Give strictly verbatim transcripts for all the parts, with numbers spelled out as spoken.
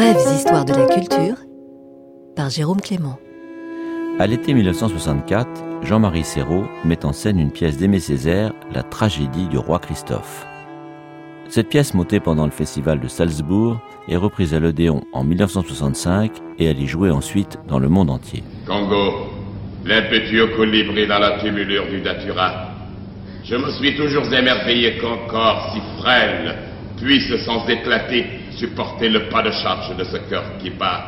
Brèves histoires de la culture par Jérôme Clément. À l'été mille neuf cent soixante-quatre, Jean-Marie Serrault met en scène une pièce d'Aimé Césaire, La tragédie du roi Christophe. Cette pièce, montée pendant le festival de Salzbourg, est reprise à l'Odéon en mille neuf cent soixante-cinq et elle est jouée ensuite dans le monde entier. Congo, l'impétueux colibri dans la tumulure du datura. Je me suis toujours émerveillé qu'un corps si frêle puisse sans éclater supporter le pas de charge de ce cœur qui bat.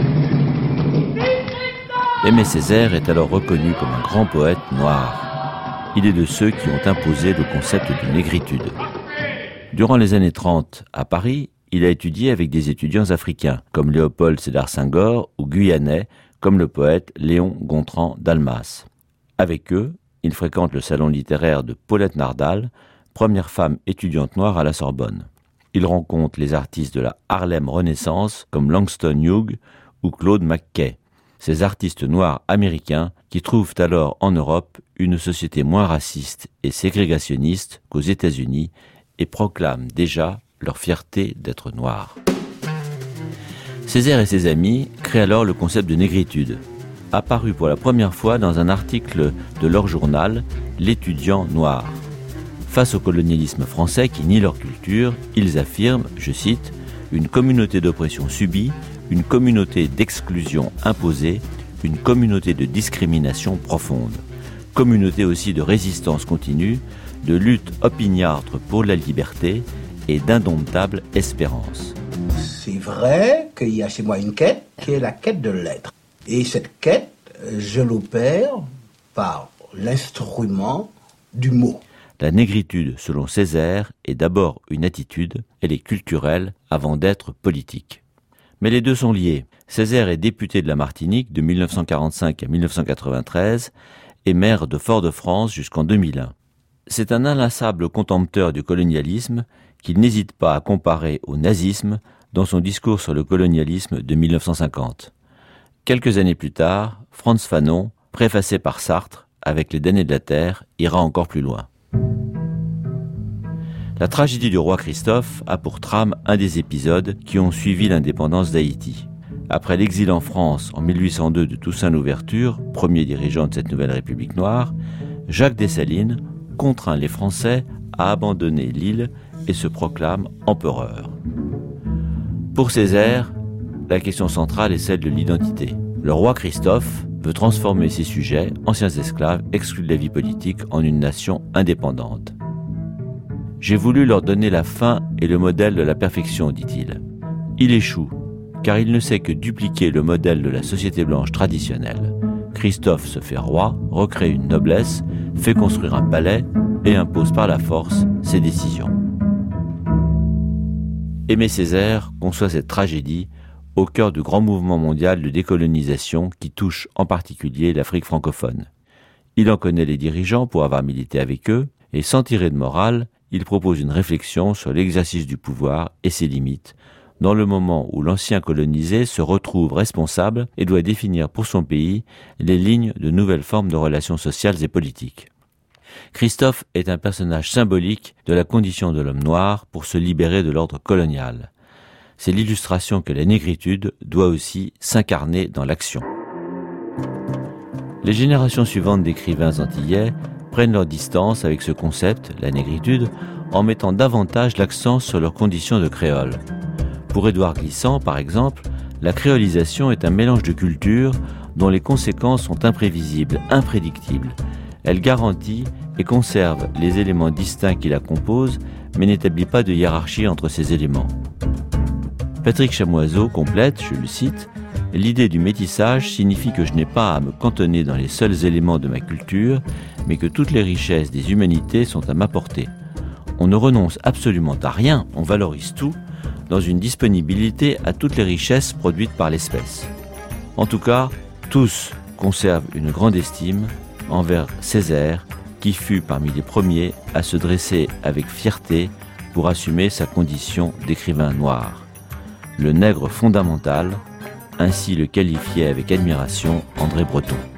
Aimé Césaire est alors reconnu comme un grand poète noir. Il est de ceux qui ont imposé le concept de négritude. Durant les années trente, à Paris, il a étudié avec des étudiants africains, comme Léopold Sédar Senghor, ou guyanais, comme le poète Léon Gontran d'Almas. Avec eux, il fréquente le salon littéraire de Paulette Nardal, première femme étudiante noire à la Sorbonne. Il rencontre les artistes de la Harlem Renaissance, comme Langston Hughes ou Claude McKay, ces artistes noirs américains qui trouvent alors en Europe une société moins raciste et ségrégationniste qu'aux États-Unis et proclament déjà leur fierté d'être noirs. Césaire et ses amis créent alors le concept de négritude, apparu pour la première fois dans un article de leur journal « L'étudiant noir ». Face au colonialisme français qui nie leur culture, ils affirment, je cite, « une communauté d'oppression subie, une communauté d'exclusion imposée, une communauté de discrimination profonde, communauté aussi de résistance continue, de lutte opiniâtre pour la liberté et d'indomptable espérance. » C'est vrai qu'il y a chez moi une quête qui est la quête de l'être. Et cette quête, je l'opère par l'instrument du mot. La négritude, selon Césaire, est d'abord une attitude, elle est culturelle avant d'être politique. Mais les deux sont liés. Césaire est député de la Martinique de mille neuf cent quarante-cinq à mille neuf cent quatre-vingt-treize et maire de Fort-de-France jusqu'en deux mille un. C'est un inlassable contempteur du colonialisme qu'il n'hésite pas à comparer au nazisme dans son discours sur le colonialisme de mille neuf cent cinquante. Quelques années plus tard, Frantz Fanon, préfacé par Sartre avec Les damnés de la terre, ira encore plus loin. La tragédie du roi Christophe a pour trame un des épisodes qui ont suivi l'indépendance d'Haïti. Après l'exil en France en mille huit cent deux de Toussaint Louverture, premier dirigeant de cette nouvelle République noire, Jacques Dessalines contraint les Français à abandonner l'île et se proclame empereur. Pour Césaire, la question centrale est celle de l'identité. Le roi Christophe veut transformer ses sujets, anciens esclaves, exclus de la vie politique, en une nation indépendante. J'ai voulu leur donner la fin et le modèle de la perfection, dit-il. Il échoue, car il ne sait que dupliquer le modèle de la société blanche traditionnelle. Christophe se fait roi, recrée une noblesse, fait construire un palais et impose par la force ses décisions. Aimé Césaire conçoit cette tragédie au cœur du grand mouvement mondial de décolonisation qui touche en particulier l'Afrique francophone. Il en connaît les dirigeants pour avoir milité avec eux, et sans tirer de morale, il propose une réflexion sur l'exercice du pouvoir et ses limites, dans le moment où l'ancien colonisé se retrouve responsable et doit définir pour son pays les lignes de nouvelles formes de relations sociales et politiques. Christophe est un personnage symbolique de la condition de l'homme noir pour se libérer de l'ordre colonial. C'est l'illustration que la négritude doit aussi s'incarner dans l'action. Les générations suivantes d'écrivains antillais prennent leur distance avec ce concept, la négritude, en mettant davantage l'accent sur leurs conditions de créole. Pour Édouard Glissant, par exemple, la créolisation est un mélange de cultures dont les conséquences sont imprévisibles, imprédictibles. Elle garantit et conserve les éléments distincts qui la composent, mais n'établit pas de hiérarchie entre ces éléments. Patrick Chamoiseau complète, je le cite, « L'idée du métissage signifie que je n'ai pas à me cantonner dans les seuls éléments de ma culture, mais que toutes les richesses des humanités sont à ma portée. On ne renonce absolument à rien, on valorise tout, dans une disponibilité à toutes les richesses produites par l'espèce. En tout cas, tous conservent une grande estime envers Césaire, qui fut parmi les premiers à se dresser avec fierté pour assumer sa condition d'écrivain noir. Le nègre fondamental, ainsi le qualifiait avec admiration André Breton.